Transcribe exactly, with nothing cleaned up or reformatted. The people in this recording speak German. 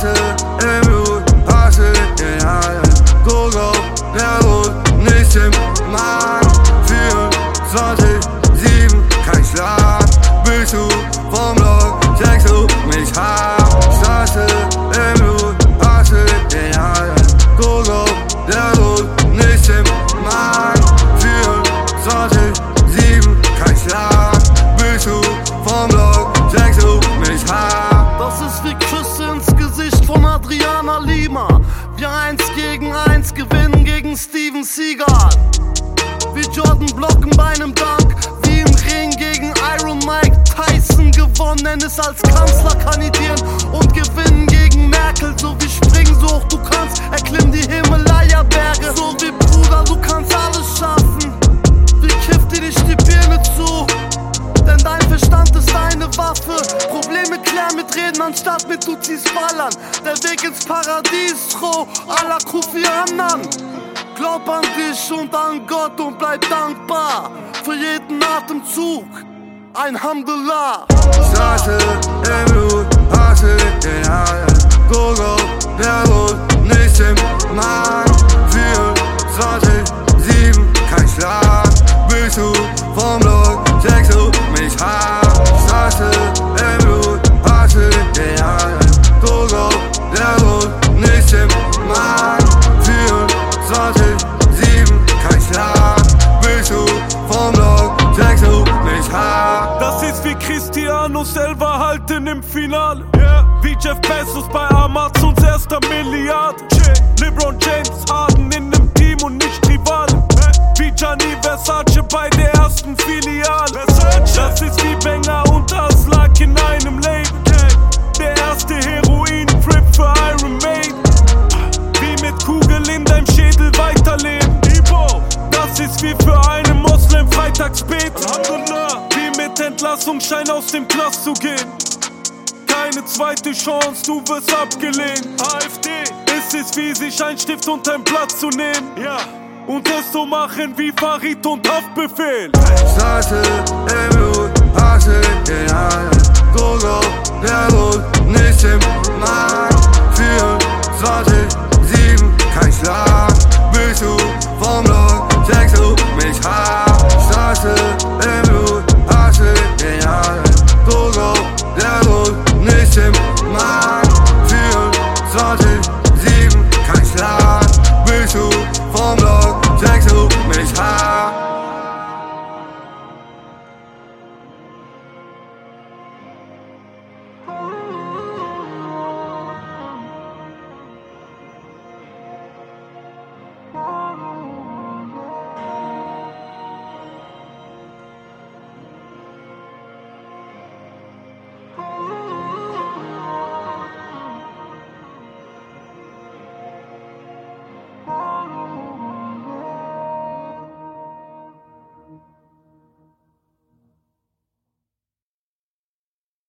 Straße im Blut, Hasse in allen, Gogo, der Rot, nicht im Magen. vierundzwanzig sieben, kein Schlag, bist du vom Block, checkst du mich hart. Straße im Blut, Hasse in allen, Gogo, der Rot, nicht im Magen. vierundzwanzig sieben, kein Schlag, bist du vom Block, checkst du mich hart. Das ist wie Küsse ins Gesicht von Adriana Lima. Wir eins gegen eins gewinnen gegen Steven Seagal. Wie Jordan blocken bei einem Dank, wie im Ring gegen Iron Mike Tyson gewonnen ist als Kanzler kandidieren und gewinnen gegen Merkel. So wie springen so hoch du kannst, erklimm die Himalaya-Berge. So wie Bruder, du kannst alles schaffen. Wie kifft dir nicht die Birne zu? Denn dein Verstand ist eine Waffe. Probleme klären mit Reden anstatt mit du ziehst ballern. Der Weg ins Paradies, Tro, à la Kofi Annan. Glaub an dich und an Gott und bleib dankbar für jeden Atemzug. Ein Alhamdulillah. Straße im Blut, Hasse in allen, Gogo, der Rot, nicht im Magen. vierundzwanzig sieben, kein Schlag, bist du vom Block, checkst du mich hart. Straße im Blut, Hasse in allen, Gogo, der Rot, nicht im Magen. vierundzwanzig sieben, kein Schlag, bist du vom Block, checkst du mich hart. Das ist wie Cristiano selber halten im Finale, yeah. Wie Jeff Bezos bei Amazons erster Milliarde, yeah. LeBron James, Harden in nem Team und nicht Rivalen, hey. Wie Gianni Versace bei der ersten Filiale, Versace. Das ist wie Wenger und Aslak in einem Leben, okay. Der erste Heroin-Trip für Iron Maiden. Wie mit Kugeln in deinem Schädel weiterleben, Ibo. Das ist wie für einen Moslem Freitagsbet, wie mit Entlassungsschein aus dem Knast zu gehen. Keine zweite Chance, du wirst abgelehnt. A f D. Es ist wie sich ein Stift und ein Blatt zu nehmen, ja. Und es so machen wie Farid und Haftbefehl. Straße im Blut, Hasse in allen, Gogo, der Rot, nicht im